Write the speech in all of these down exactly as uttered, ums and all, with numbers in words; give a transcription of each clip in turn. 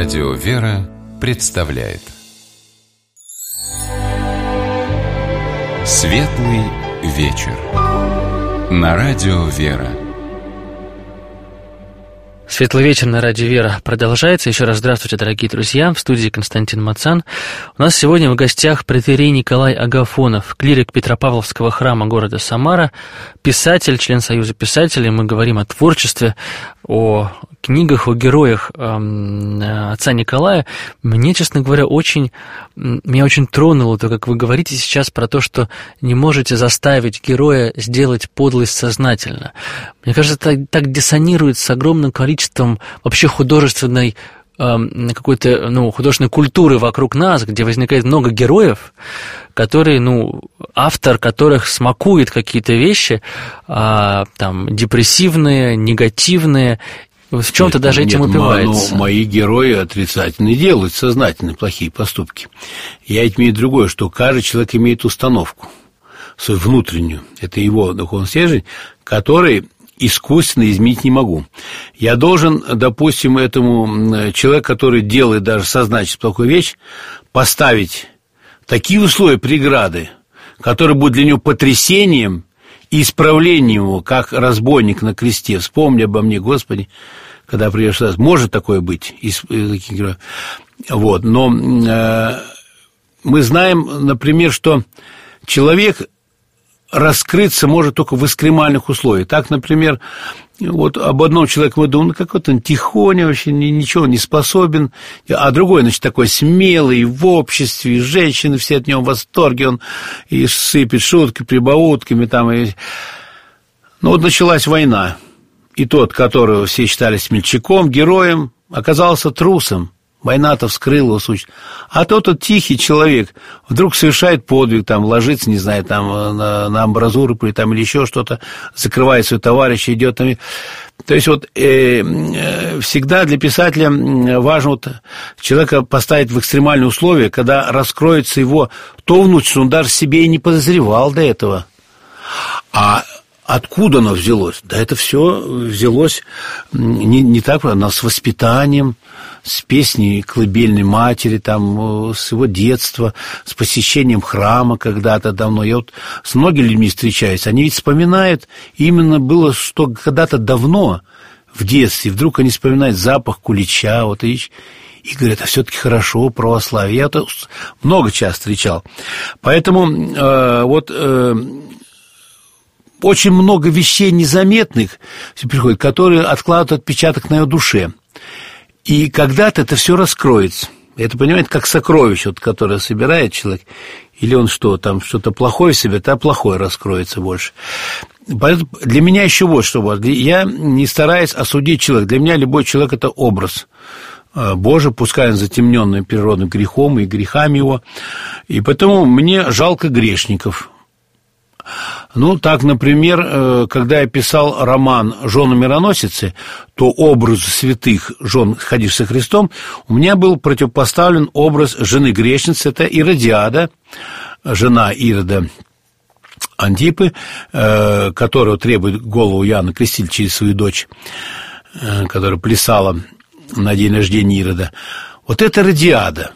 Радио «Вера» представляет Светлый вечер на Радио «Вера». Светлый вечер на Радио «Вера» продолжается. Еще раз здравствуйте, дорогие друзья. В студии Константин Мацан. У нас сегодня в гостях протоиерей Николай Агафонов, клирик Петропавловского храма города Самара, писатель, член Союза писателей. Мы говорим о творчестве, о книгах, о героях э, отца Николая. Мне, честно говоря, очень, меня очень тронуло то, как вы говорите сейчас про то, что не можете заставить героя сделать подлость сознательно. Мне кажется, это так диссонирует с огромным количеством вообще художественной э, какой-то, ну, художественной культуры вокруг нас, где возникает много героев, которые, ну, автор которых смакует какие-то вещи, э, там, депрессивные, негативные, в чем-то даже нет, этим упивается. Но мои герои отрицательные делают сознательные плохие поступки. Я имею в виду другое, что каждый человек имеет установку свою внутреннюю, это его духовный стержень, который искусственно изменить не могу. Я должен, допустим, этому человеку, который делает даже сознательно плохую вещь, поставить такие условия, преграды, которые будут для него потрясением и исправлением его, как разбойник на кресте. Вспомни обо мне, Господи, когда придешь сюда. Может такое быть из таких героев. Вот. Но э, мы знаем, например, что человек раскрыться может только в экстремальных условиях. Так, например, вот об одном человеке мы думаем, ну, какой-то он тихоня, вообще ничего не способен, а другой, значит, такой смелый в обществе, и женщины все от него в восторге, он и сыпет шутками, прибаутками там. И... Ну, вот началась война, и тот, которого все считали смельчаком, героем, оказался трусом. Война-то вскрыла его суть. А тот вот тихий человек вдруг совершает подвиг, там, ложится, не знаю, там, на, на амбразуру там, или еще что-то, закрывает своего товарища, идет там. То есть вот э, э, всегда для писателя важно вот человека поставить в экстремальные условия, когда раскроется его то внутрь, что он даже себе и не подозревал до этого. А откуда оно взялось? Да это все взялось не, не так, но с воспитанием, с песней колыбельной матери, там, с его детства, с посещением храма когда-то давно. Я вот с многими людьми встречаюсь, они ведь вспоминают, именно было, что когда-то давно, в детстве, вдруг они вспоминают запах кулича, вот, и, и говорят, а все-таки хорошо, православие. Я это много часто встречал. Поэтому э, вот... Э, очень много вещей незаметных приходит, которые откладывают отпечаток на ее душе. И когда-то это все раскроется. Это, понимаете, как сокровище, вот, которое собирает человек. Или он что, там что-то плохое собирает, а плохое раскроется больше. Поэтому для меня еще вот что. Я не стараюсь осудить человека. Для меня любой человек – это образ Божий, пускай он затемненный природным грехом и грехами его. И поэтому мне жалко грешников. Ну, так, например, когда я писал роман «Жены мироносицы», то образ святых жен, ходивших со Христом, у меня был противопоставлен образ жены грешницы, это Иродиада, жена Ирода Антипы, которая требует голову Иоанна Крестителя через свою дочь, которая плясала на день рождения Ирода. Вот это Иродиада.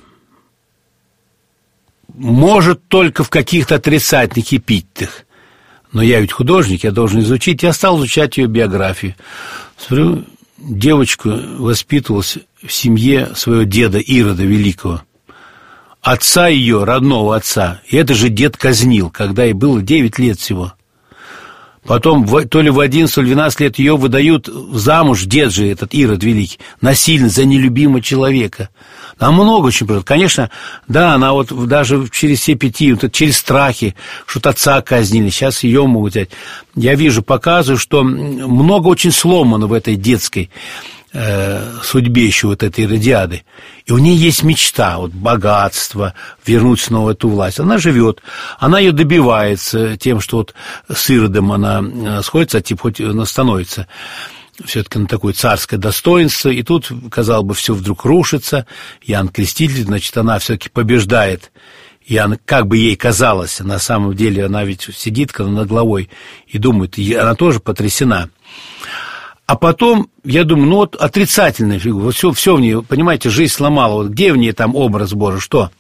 Может, только в каких-то отрицательных эпитетах. Но я ведь художник, я должен изучить. Я стал изучать ее биографию. Смотрю, девочка воспитывалась в семье своего деда Ирода Великого. Отца ее, родного отца. И это же дед казнил, когда ей было девять лет всего. Потом, то ли в одиннадцать, то ли в двенадцать лет ее выдают замуж, дед же этот Ирод Великий, насильно за нелюбимого человека. Там много очень просто. Конечно, да, она вот даже через все пяти, вот через страхи, что отца казнили, сейчас ее могут взять. Я вижу, показываю, что много очень сломано в этой детской э, судьбе еще вот этой Иродиады. И у нее есть мечта, вот богатство, вернуть снова эту власть. Она живет, она ее добивается тем, что вот с Иродом она сходится, а типа хоть она становится все-таки на такое царское достоинство, и тут, казалось бы, все вдруг рушится. Иоанн Креститель, значит, она все-таки побеждает. Иоанн, как бы ей казалось, на самом деле она ведь сидит когда над головой и думает, и она тоже потрясена. А потом, я думаю, ну вот отрицательная фигура, вот все, все в ней, понимаете, жизнь сломала, вот где в ней там образ Божий, что?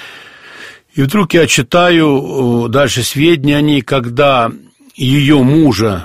И вдруг я читаю дальше сведения о ней, когда ее мужа,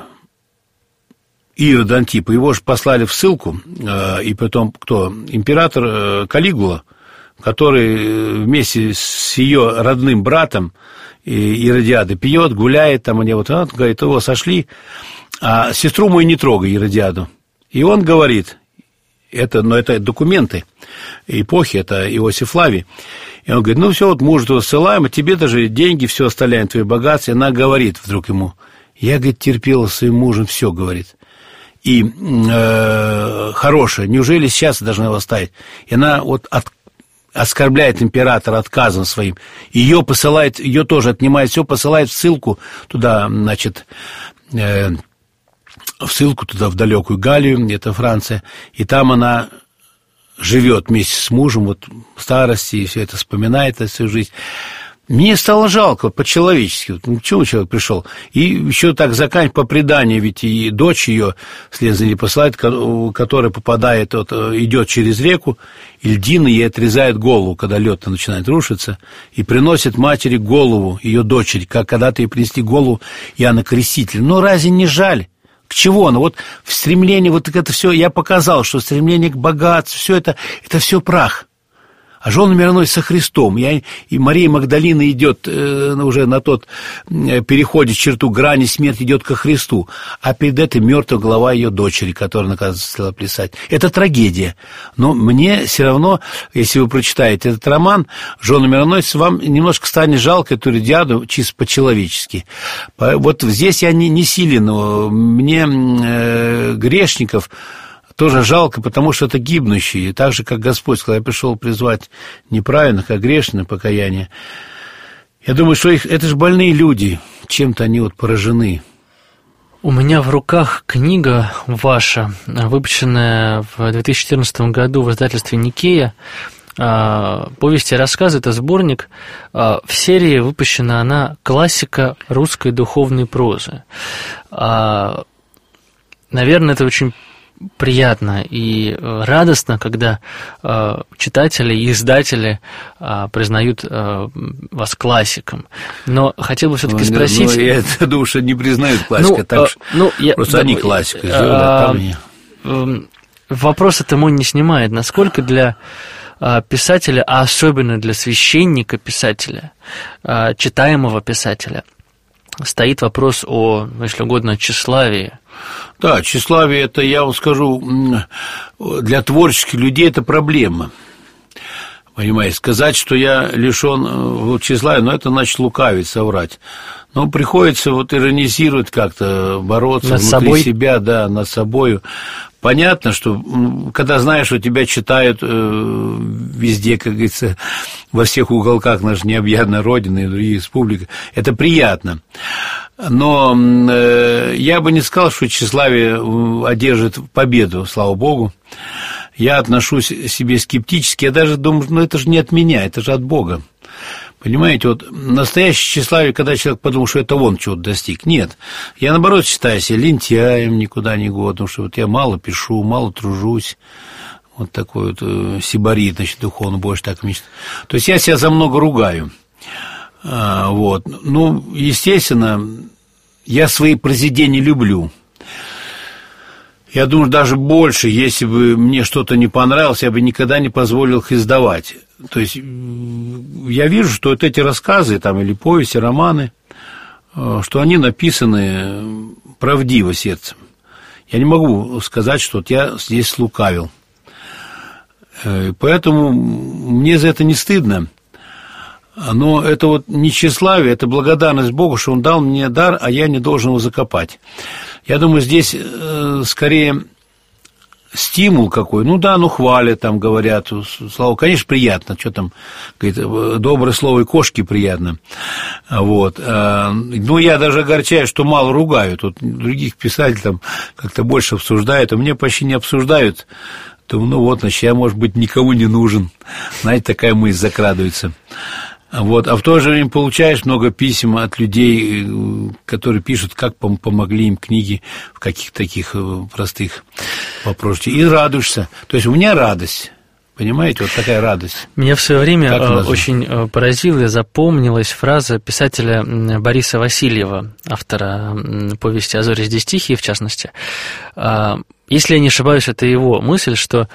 Ирода Антипа, его же послали в ссылку, и потом кто? Император Калигула, который вместе с ее родным братом Иродиадой пьет, гуляет, там они вот, он говорит, его сошли, а сестру мою не трогай, Иродиаду. И он говорит, это, но это документы эпохи, это Иосиф Флавий, и он говорит, ну все, вот мужа твоего ссылаем, а тебе даже деньги, все оставляем, твои богатства. И она говорит вдруг ему, я, говорит, терпела с своим мужем, все, говорит, и э, хорошее, неужели сейчас должна его оставить? И она вот от, оскорбляет императора отказом своим, ее посылает, ее тоже отнимает все, посылает в ссылку туда, значит, э, в ссылку туда, в далекую Галлию, это Франция, и там она живет вместе с мужем, вот в старости, и все это вспоминает всю жизнь. Мне стало жалко, по-человечески, вот, ну, чего человек пришел? И еще так заканчивать по преданию, ведь и дочь ее вслед за ней посылает, которая попадает, вот, идет через реку, и льдины ей отрезает голову, когда лед начинает рушиться, и приносит матери голову, ее дочери, как когда-то ей принесли голову Иоанна Крестителя. Ну, разве не жаль? К чему оно? Вот в стремлении, вот это все, я показал, что стремление к богатству, все это, это все прах. А жена мироносец со Христом. Я, и Мария Магдалина идет э, уже на тот, э, переходит черту грани, смерть идет ко Христу. А перед этим мертвая голова ее дочери, которая, оказывается, стала плясать. Это трагедия. Но мне все равно, если вы прочитаете этот роман, жена мироносец, вам немножко станет жалко эту Иродиаду чисто по-человечески. Вот здесь я не, не силен. Мне э, грешников тоже жалко, потому что это гибнущие. Так же, как Господь сказал, я пришел призвать неправильных, а грешных покаяние. Я думаю, что их, это же больные люди, чем-то они вот поражены. У меня в руках книга ваша, выпущенная в две тысячи четырнадцатом году в издательстве «Никея». «Повести и рассказы» — это сборник. В серии выпущена она «Классика русской духовной прозы». Наверное, это очень приятно и радостно, когда э, читатели и издатели э, признают э, вас классиком. Но хотел бы все-таки ну, спросить... Ну, я думаю, что не признают классика, ну, так э, ну, я, просто да, они классику сделали, э, а там не... Э, вопрос это мой не снимает. Насколько для э, писателя, а особенно для священника-писателя, э, читаемого писателя, стоит вопрос о, если угодно, тщеславии. Да, тщеславие, это, я вам скажу, для творческих людей это проблема. Понимаете, сказать, что я лишен тщеславия, ну, это значит лукавить, соврать. Но приходится вот иронизировать как-то, бороться над внутри собой. себя, да, над собой. Понятно, что когда знаешь, что тебя читают э, везде, как говорится, во всех уголках нашей необъятной Родины и других республик, это приятно. Но э, я бы не сказал, что тщеславие одержит победу, слава Богу. Я отношусь к себе скептически, я даже думаю, ну это же не от меня, это же от Бога. Понимаете, вот настоящее тщеславие, когда человек подумал, что это он чего-то достиг. Нет, я, наоборот, считаю себя лентяем, никуда не годным, что вот я мало пишу, мало тружусь. Вот такой вот сибарит, значит, духовно больше так мечтаю. То есть я себя за много ругаю. А, вот. Ну, естественно, я свои произведения люблю. Я думаю, даже больше, если бы мне что-то не понравилось, я бы никогда не позволил их издавать. То есть я вижу, что вот эти рассказы, там, или повести, романы, что они написаны правдиво сердцем. Я не могу сказать, что вот я здесь слукавил. Поэтому мне за это не стыдно. Но это вот не тщеславие, это благодарность Богу, что Он дал мне дар, а я не должен его закопать. Я думаю, здесь э, скорее стимул какой. Ну да, ну хвалят, там говорят, слава, конечно, приятно, что там, говорит, доброе слово и кошке приятно. Вот. Ну, я даже огорчаюсь, что мало ругают. Вот других писателей там как-то больше обсуждают, а мне почти не обсуждают. Думаю, ну вот, значит, я, может быть, никому не нужен. Знаете, такая мысль закрадывается. Вот. А в то же время получаешь много писем от людей, которые пишут, как помогли им книги в каких-то таких простых вопросах. И радуешься. То есть у меня радость. Понимаете, вот такая радость. Меня в свое время очень поразила и запомнилась фраза писателя Бориса Васильева, автора повести «А зори здесь тихие», в частности. Если я не ошибаюсь, это его мысль, что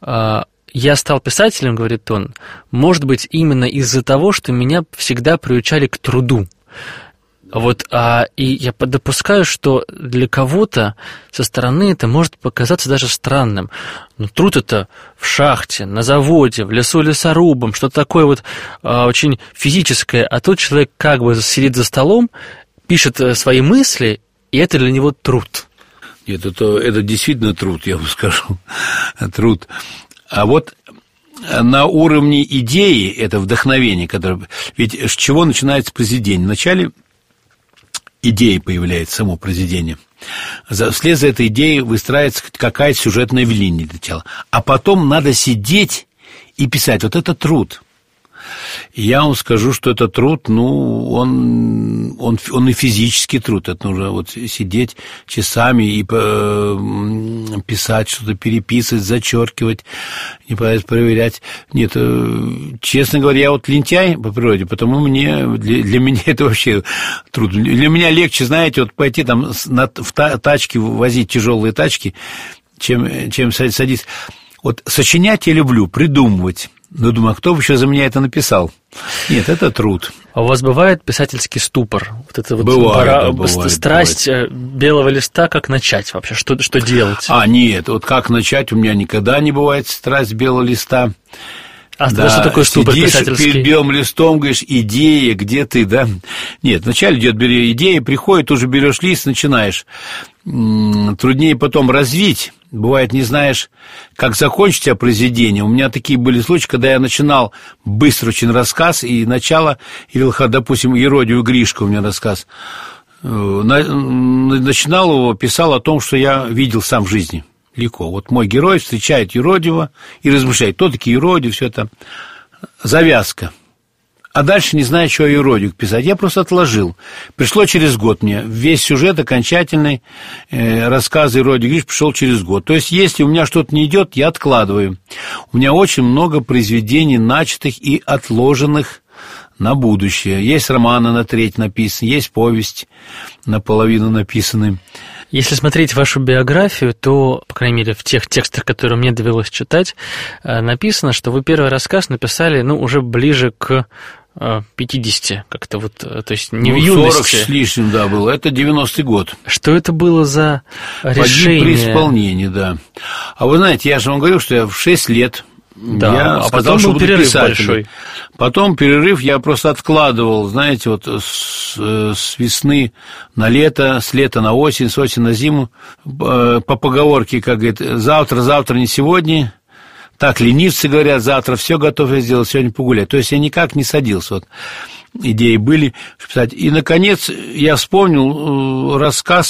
я стал писателем, говорит он, может быть, именно из-за того, что меня всегда приучали к труду. Вот, а, и я допускаю, что для кого-то со стороны это может показаться даже странным. Но труд это в шахте, на заводе, в лесу лесорубом, что-то такое вот а, очень физическое. А тут человек как бы сидит за столом, пишет свои мысли, и это для него труд. Нет, это, это действительно труд, я вам скажу. Труд. А вот на уровне идеи, это вдохновение, которое... Ведь с чего начинается произведение? Вначале идея появляется, само произведение. Вслед за этой идеей выстраивается какая-то сюжетная линия для тела. А потом надо сидеть и писать. Вот это труд. И я вам скажу, что это труд, ну, он, он, он и физический труд. Это нужно вот сидеть часами и писать что-то, переписывать, зачеркивать, не проверять. Нет, честно говоря, я вот лентяй по природе, потому мне, для, для меня это вообще трудно. Для меня легче, знаете, вот пойти там на, в тачке, возить тяжелые тачки, чем, чем садиться. Вот сочинять я люблю, придумывать. Но думаю, а кто бы еще за меня это написал? Нет, это труд. А у вас бывает писательский ступор? Вот это вот бывает, пора, да, бывает, страсть бывает. Белого листа, как начать вообще? Что, что делать? А, нет, вот как начать? У меня никогда не бывает страсть белого листа. А да, что такое ступор писательский? Сидишь перед белым листом, говоришь, идея, где ты, да? Нет, вначале идет бери идея, приходит, уже берешь лист, начинаешь. Труднее потом развить. Бывает, не знаешь, как закончить произведение. У меня такие были случаи, когда я начинал быстро очень рассказ, и начало, или, допустим, Еродию Гришка у меня рассказ, начинал его, писал о том, что я видел сам в жизни. Легко. Вот мой герой встречает Еродиева и размышляет, кто такие Еродиев, все это. Завязка. А дальше не знаю, что о Еродиеве писать. Я просто отложил. Пришло через год мне. Весь сюжет окончательный, э, рассказ Еродия Гриш пришел через год. То есть, если у меня что-то не идет, я откладываю. У меня очень много произведений начатых и отложенных на будущее. Есть романы на треть написаны, есть повесть наполовину написаны. Если смотреть вашу биографию, то, по крайней мере, в тех текстах, которые мне довелось читать, написано, что вы первый рассказ написали, ну, уже ближе к пятидесяти, как-то вот, то есть не ну, в юности. сорок с лишним, да, было. Это девяностый год. Что это было за решение? Погиб при исполнении, да. А вы знаете, я же вам говорил, что я в шесть лет... Да, я а сказал, потом что был буду перерыв писателем. большой. Потом перерыв я просто откладывал, знаете, вот с, с весны на лето, с лета на осень, с осени на зиму. По поговорке, как говорит, завтра, завтра, не сегодня. Так ленивцы говорят, завтра все готов я сделать, сегодня погулять. То есть я никак не садился. Вот идеи были писать. И, наконец, я вспомнил рассказ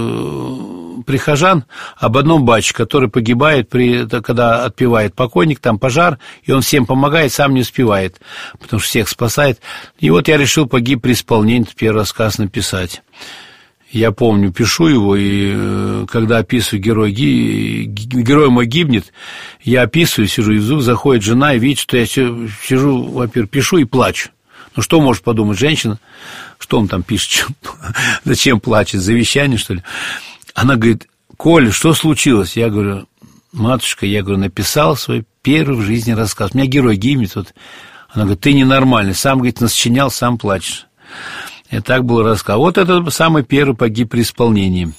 прихожан об одном батюшке, который погибает, при, когда отпевает покойник, там пожар, и он всем помогает, сам не успевает, потому что всех спасает. И вот я решил погиб при исполнении, первый рассказ написать. Я помню, пишу его, и когда описываю герой, герой мой гибнет, я описываю, сижу, и вдруг заходит жена и видит, что я сижу, во-первых, пишу и плачу. Ну, что может подумать женщина? Что он там пишет? Зачем плачет? Завещание, что ли? Она говорит, Коля, что случилось? Я говорю, матушка, я говорю, написал свой первый в жизни рассказ. У меня герой гибнет. Вот. Она говорит, ты ненормальный. Сам, говорит, насочинял, сам плачешь. И так был рассказ. Вот это самый первый погиб при исполнении.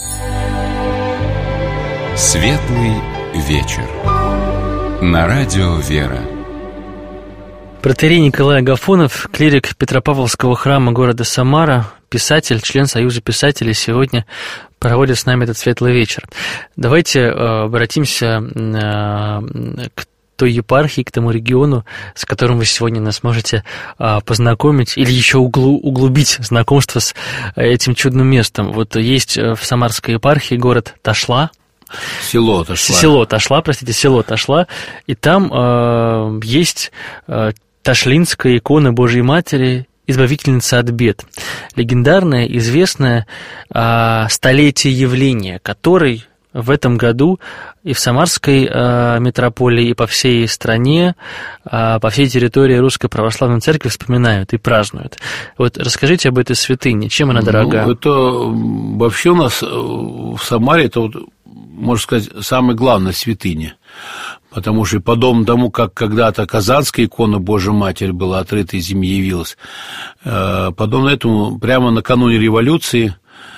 Светлый вечер. На радио «Вера». Протоиерей Николай Агафонов, клирик Петропавловского храма города Самара, писатель, член Союза писателей, сегодня проводит с нами этот светлый вечер. Давайте э, обратимся э, к той епархии, к тому региону, с которым вы сегодня нас можете э, познакомить или еще углу, углубить знакомство с этим чудным местом. Вот есть в Самарской епархии город Ташла. Село Ташла. Село Ташла, простите, село Ташла. И там э, есть... Э, Ташлинская икона Божьей Матери, избавительница от бед. Легендарное, известное а, столетие явления, которой в этом году и в Самарской а, митрополии, и по всей стране, а, по всей территории Русской Православной Церкви вспоминают и празднуют. Вот расскажите об этой святыне, чем она дорога? Ну, это вообще у нас в Самаре, это, вот, можно сказать, самая главная святыня. Потому что подобно тому, как когда-то Казанская икона Божьей Матери была отрыта из земли, явилась, подобно этому прямо накануне революции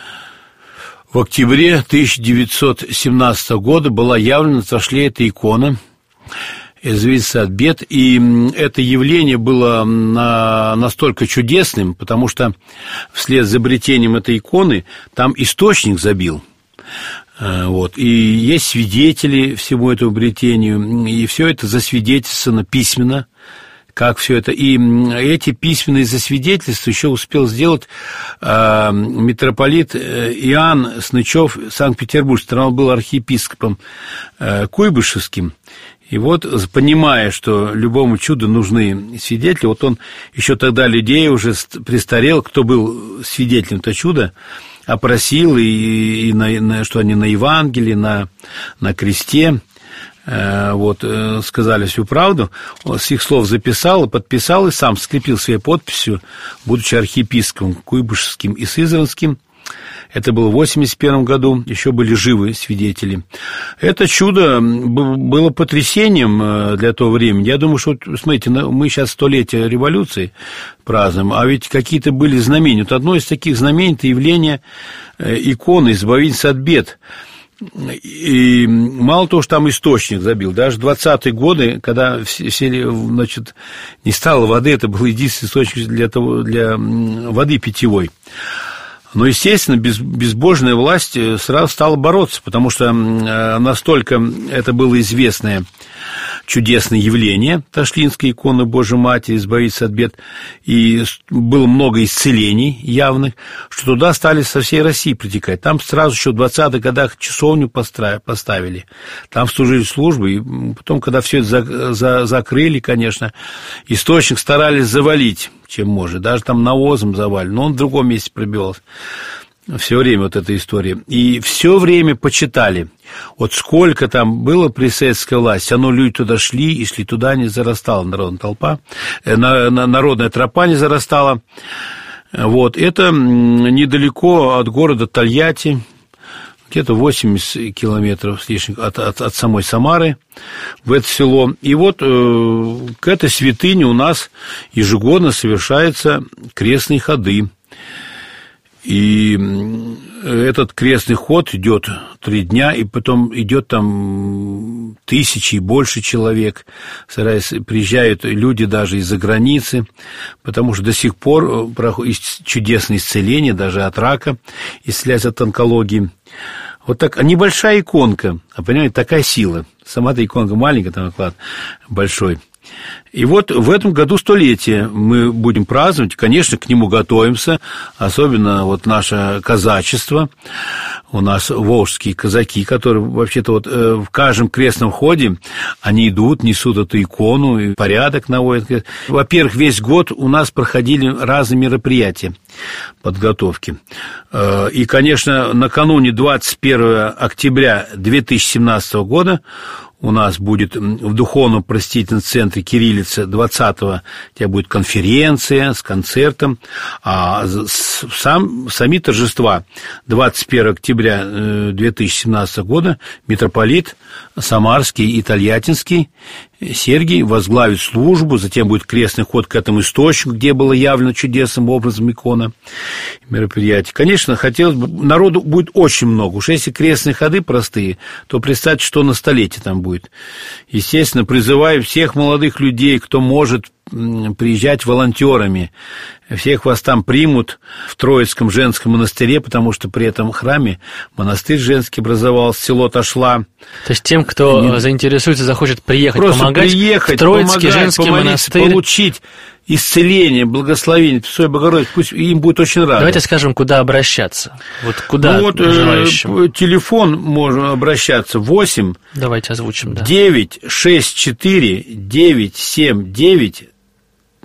в октябре тысяча девятьсот семнадцатого года была явлена в Ташле эта икона, избавительница от бед, и это явление было настолько чудесным, потому что вслед за изобретением этой иконы там источник забил. Вот. И есть свидетели всему этому обретению, и все это засвидетельствовано письменно, как все это. И эти письменные засвидетельства еще успел сделать э, митрополит Иоанн Снычев Санкт-Петербургский, он был архиепископом э, Куйбышевским. И вот, понимая, что любому чуду нужны свидетели, вот он еще тогда людей уже престарел, кто был свидетелем этого чуда, опросил, и, и на, на, что они на Евангелии, на, на кресте, э, вот, э, сказали всю правду, он с их слов записал и подписал, и сам скрепил своей подписью, будучи архиепископом Куйбышевским и Сызранским. Это было в восемьдесят первом году, еще были живы свидетели. Это чудо было потрясением для того времени. Я думаю, что, смотрите, мы сейчас столетие революции празднуем, а ведь какие-то были знамения. Вот одно из таких знамений – это явление иконы избавительницы от бед. И мало того, что там источник забил, даже в двадцатые годы, когда все, значит, не стало воды, это был единственный источник для, того, для воды питьевой. Но, естественно, без, безбожная власть сразу стала бороться, потому что настолько это было известное чудесное явление, Ташлинская икона Божьей Матери, избавиться от бед, и было много исцелений явных, что туда стали со всей России притекать. Там сразу еще в двадцатых годах часовню поставили, там служили службы, и потом, когда все это за, за, закрыли, конечно, источник старались завалить, чем может, даже там навозом завалили, но он в другом месте пробивался. Все время вот эта история. И все время почитали. Вот сколько там было при советской власти, оно люди туда шли, и шли туда, не зарастала народная толпа, народная тропа не зарастала. Вот. Это недалеко от города Тольятти, где-то восемьдесят километров с лишним от, от, от самой Самары, в это село. И вот э, к этой святыне у нас ежегодно совершаются крестные ходы. И этот крестный ход идет три дня, и потом идет там тысячи и больше человек. Приезжают люди даже из-за границы, потому что до сих пор проходит чудесное исцеление, даже от рака, исцеляется от онкологии. Вот так, небольшая иконка, а понимаете, такая сила. Сама-то иконка маленькая, там оклад большой. И вот в этом году столетие мы будем праздновать, конечно, к нему готовимся, особенно вот наше казачество, у нас волжские казаки, которые вообще-то вот в каждом крестном ходе, они идут, несут эту икону, и порядок наводят. Во-первых, весь год у нас проходили разные мероприятия подготовки. И, конечно, накануне двадцать первого октября две тысячи семнадцатого года у нас будет в Духовном просветительном центре Кириллица двадцатого у тебя будет конференция с концертом, а сам, сами торжества двадцать первого октября две тысячи семнадцатого года митрополит Самарский и Тольяттинский Сергий возглавит службу, затем будет крестный ход к этому источнику, где было явлено чудесным образом икона мероприятий. Конечно, хотелось бы, народу будет очень много. Уж если крестные ходы простые, то представьте, что на столетие там будет. Естественно, призываю всех молодых людей, кто может приезжать волонтерами. Всех вас там примут в Троицком женском монастыре, потому что при этом храме монастырь женский образовался, село Ташла. То есть тем, кто Они... заинтересуется, захочет приехать, просто помогать, приехать, в Троицкий помогать, женский монастырь, получить исцеление, благословение Пресвятой Богородицы, пусть им будет очень рад. Давайте скажем, куда обращаться. Вот куда ну, вот, желающим? Э, телефон можно обращаться восемь. Давайте озвучим, да. девять шесть четыре девять семь девять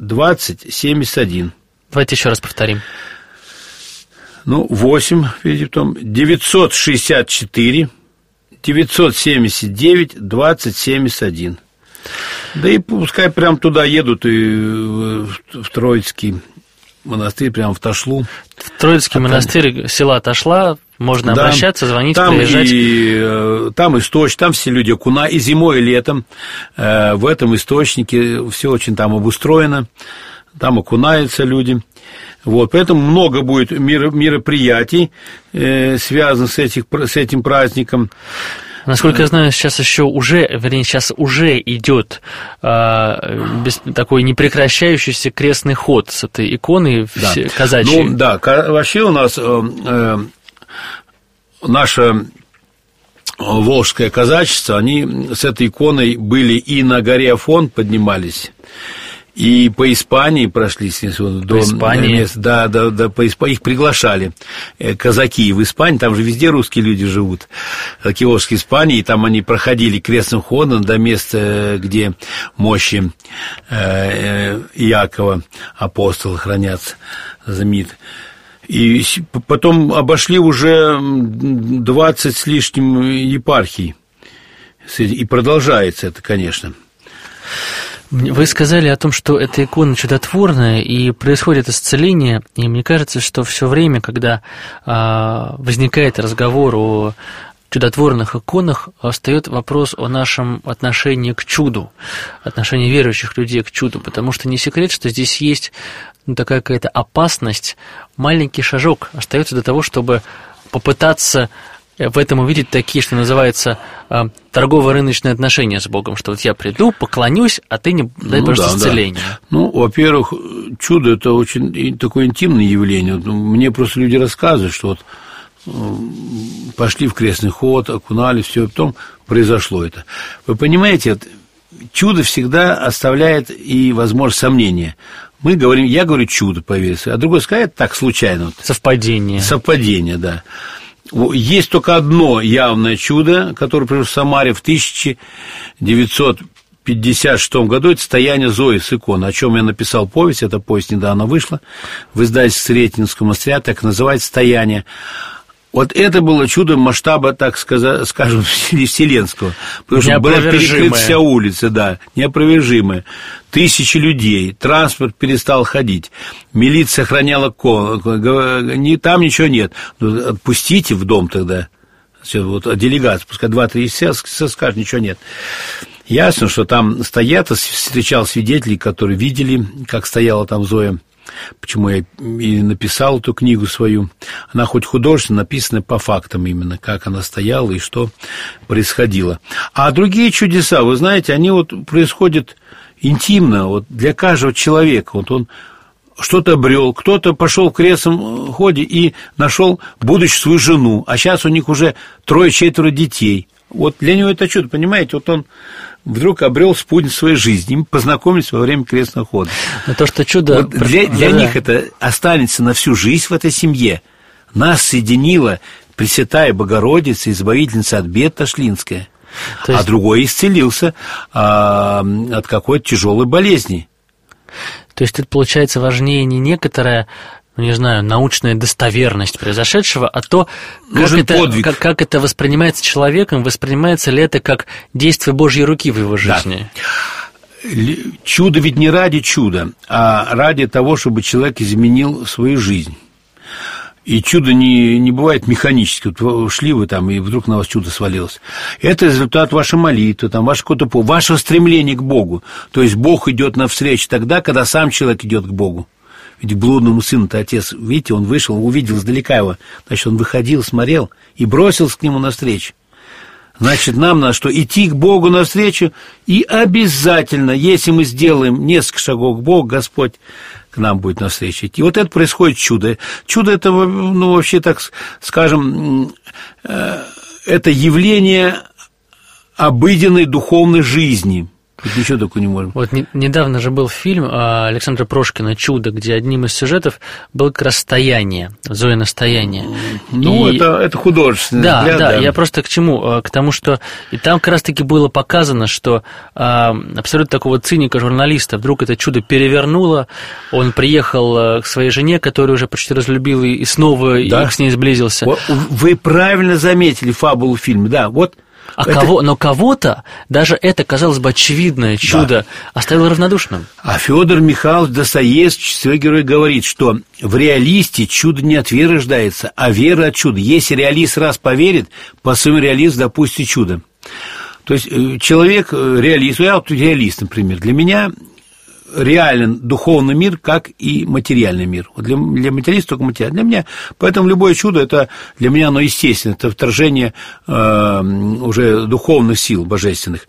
двадцать семьдесят один. Давайте еще раз повторим. Ну, восемь, видите, потом девятьсот шестьдесят четыре, девятьсот семьдесят девять, двадцать семьдесят один. Да и пускай прям туда едут, и в Троицкий монастырь, прям в Ташлу. В Троицкий а монастырь, там... села Ташла, можно да, обращаться, звонить, там приезжать. И, там источник, там все люди окуна, и зимой, и летом э, в этом источнике все очень там обустроено, там окунаются люди. Вот, поэтому много будет мероприятий, э, связанных с, этих, с этим праздником. Насколько я знаю, сейчас еще уже, вернее, сейчас уже идет э, без, такой непрекращающийся крестный ход с этой иконой да. казачьей. Ну, да, вообще у нас э, э, наше волжское казачество, они с этой иконой были и на горе Афон поднимались, и по Испании прошлись. По до, Испании? Да, да, да, по Испании. Их приглашали казаки в Испании, там же везде русские люди живут, Киевской Испании, и там они проходили крестным ходом до места, где мощи Иакова, апостола, хранятся, знаменит. И потом обошли уже двадцать с лишним епархий, и продолжается это, конечно. Вы сказали о том, что эта икона чудотворная, и происходит исцеление, и мне кажется, что все время, когда а, возникает разговор о чудотворных иконах, встает вопрос о нашем отношении к чуду, отношении верующих людей к чуду, потому что не секрет, что здесь есть ну, такая какая-то опасность, маленький шажок остается до того, чтобы попытаться в этом увидеть такие, что называется, торгово-рыночные отношения с Богом, что вот я приду, поклонюсь, а ты не дай ну, просто да, исцеление. Да. Ну, во-первых, чудо – это очень такое интимное явление. Мне просто люди рассказывают, что вот пошли в крестный ход, окунали, все, потом произошло это. Вы понимаете, чудо всегда оставляет и возможность сомнения. Мы говорим, я говорю чудо по версии, а другой скажет так случайно. Совпадение. Совпадение, да. Есть только одно явное чудо, которое произошло в Самаре в тысяча девятьсот пятьдесят шестом году, это «Стояние Зои с иконой», о чем я написал повесть, эта повесть недавно вышла в издательстве Сретенского монастыря, так называется «Стояние». Вот это было чудо масштаба, так сказать, скажем, вселенского, потому что была перекрыта вся улица, да, неопровержимая. Тысячи людей, транспорт перестал ходить, милиция охраняла комнату, там ничего нет. Ну, отпустите в дом тогда, вот, делегацию, пускай два-три скажут, ничего нет. Ясно, что там стоят, встречал свидетелей, которые видели, как стояла там Зоя. Почему я и написал эту книгу свою. Она хоть художественно написана по фактам именно, как она стояла и что происходило. А другие чудеса, вы знаете, они вот происходят интимно, вот для каждого человека. Вот он что-то обрел, кто-то пошел в крестном ходе и нашел будущую свою жену, а сейчас у них уже трое-четверо детей. Вот для него это чудо, понимаете, вот он вдруг обрел спутницу своей жизни, им познакомились во время крестного хода. Но то, что чудо... Вот для, для да, них да. это останется на всю жизнь в этой семье. Нас соединила Пресвятая Богородица, избавительница от бед Ташлинская, есть... а другой исцелился а, от какой-то тяжелой болезни. То есть тут, получается, важнее не некоторая... ну, не знаю, научная достоверность произошедшего, а то, как это, как, как это воспринимается человеком, воспринимается ли это как действие Божьей руки в его жизни. Да. Чудо ведь не ради чуда, а ради того, чтобы человек изменил свою жизнь. И чудо не, не бывает механически. Вот шли вы там, и вдруг на вас чудо свалилось. Это результат вашей молитвы, там, ваше, ваше стремление к Богу. То есть Бог идет навстречу тогда, когда сам человек идет к Богу. Ведь блудному сыну-то отец, видите, он вышел, увидел издалека его, значит, он выходил, смотрел и бросился к нему навстречу. Значит, нам надо что? Идти к Богу навстречу, и обязательно, если мы сделаем несколько шагов к Богу, Господь к нам будет навстречу идти. Вот это происходит чудо. Чудо – это, ну, вообще, так скажем, это явление обыденной духовной жизни. Тут ничего такого не можем. Вот не, недавно же был фильм Александра Прошкина «Чудо», где одним из сюжетов было как раз стояние, Зоина стояние. Ну, и... это, это художественный да, взгляд. Да, да, я просто к чему? К тому, что и там как раз-таки было показано, что а, абсолютно такого циника-журналиста вдруг это чудо перевернуло, он приехал к своей жене, которую уже почти разлюбил, и снова да. и с ней сблизился. Вы правильно заметили фабулу фильма, да, вот. А это... кого, но кого-то даже это, казалось бы, очевидное чудо да. оставило равнодушным. А Федор Михайлович Достоевский, свой герой, говорит, что в реалисте чудо не от веры рождается, а вера от чуда. Если реалист раз поверит, по своему реалист допустит чудо. То есть человек, реалист, я вот реалист, например, для меня реален духовный мир, как и материальный мир. Вот для, для материалиста только материальный. Для меня, поэтому любое чудо, это для меня оно естественно, это вторжение э, уже духовных сил божественных.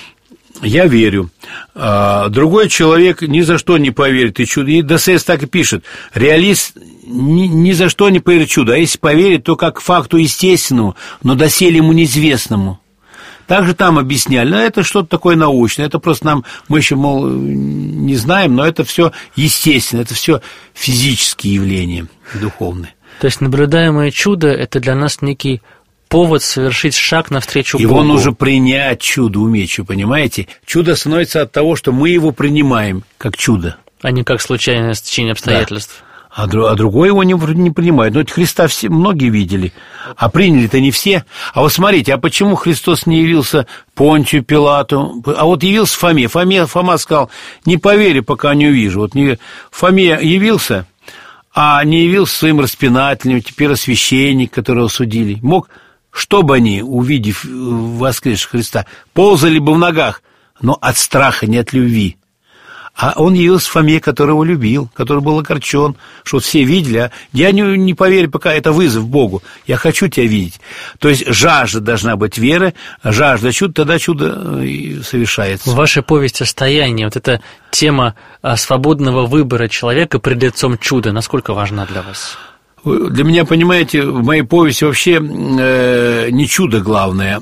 Я верю. А другой человек ни за что не поверит и чудо. И Достоевский так и пишет. Реалист ни, ни за что не поверит в чудо, а если поверит, то как к факту естественному, но доселе ему неизвестному. Также там объясняли, но это что-то такое научное, это просто нам, мы еще, мол, не знаем, но это все естественно, это все физические явления духовные. То есть наблюдаемое чудо – это для нас некий повод совершить шаг навстречу его Богу. Его нужно принять, чудо уметь, вы понимаете? Чудо становится от того, что мы его принимаем как чудо. А не как случайное стечение обстоятельств. Да. А, а другой его не, не принимает. Но Христа все, многие видели, а приняли-то не все. А вот смотрите, а почему Христос не явился Понтию Пилату, а вот явился Фоме? Фоме Фома сказал, не поверю, пока не увижу. Вот не, Фоме явился, а не явился своим распинателем, теперь священник, которого судили. Мог, чтобы они, увидев воскресшего Христа, ползали бы в ногах, но от страха, не от любви. А он явился Фоме, которого любил, который был огорчен, что вот все видели, а я не, не поверю, пока это вызов Богу, я хочу тебя видеть. То есть жажда должна быть веры, жажда чуда, тогда чудо и совершается. В вашей повести «Стояние» вот эта тема свободного выбора человека пред лицом чуда, насколько важна для вас? Для меня, понимаете, в моей повести вообще э, не чудо главное.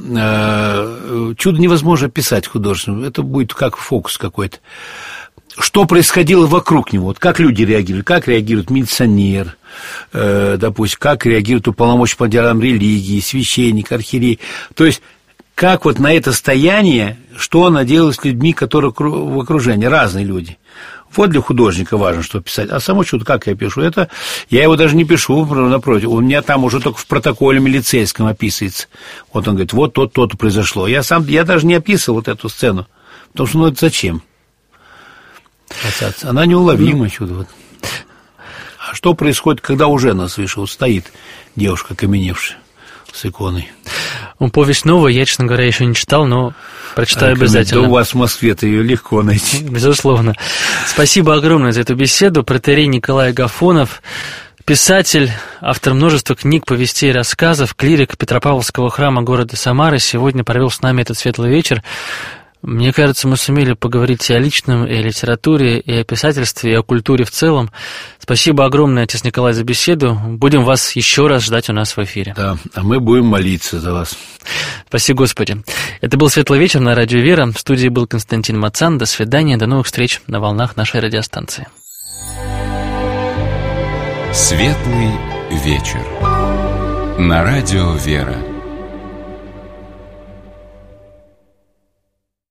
Э, чудо невозможно писать художественно, это будет как фокус какой-то. Что происходило вокруг него, вот как люди реагируют, как реагирует милиционер, э, допустим, как реагирует уполномоченный по делам религии, священник, архиерей. То есть, как вот на это стояние, что оно делает с людьми, которые в окружении, разные люди. Вот для художника важно, что писать. А само чудо, как я пишу, это я его даже не пишу, напротив, у меня там уже только в протоколе милицейском описывается. Вот он говорит, вот то-то, то-то произошло. Я сам, я даже не описывал вот эту сцену, потому что, ну, это зачем? Она неуловима, чудо. Вот. А что происходит, когда уже нас выше вот стоит девушка, окаменевшая с иконой? Ну, повесть новая, я, честно говоря, еще не читал, но прочитаю а, обязательно. Да у вас в Москве-то ее легко найти. Безусловно. Спасибо огромное за эту беседу. Протоиерей Николай Агафонов, писатель, автор множества книг, повестей и рассказов, клирик Петропавловского храма города Самары, сегодня провел с нами этот светлый вечер. Мне кажется, мы сумели поговорить и о личном, и о литературе, и о писательстве, и о культуре в целом. Спасибо огромное, отец Николай, за беседу. Будем вас еще раз ждать у нас в эфире. Да, а мы будем молиться за вас. Спасибо, Господи. Это был «Светлый вечер» на радио «Вера». В студии был Константин Мацан. До свидания, до новых встреч на волнах нашей радиостанции. «Светлый вечер» на радио «Вера».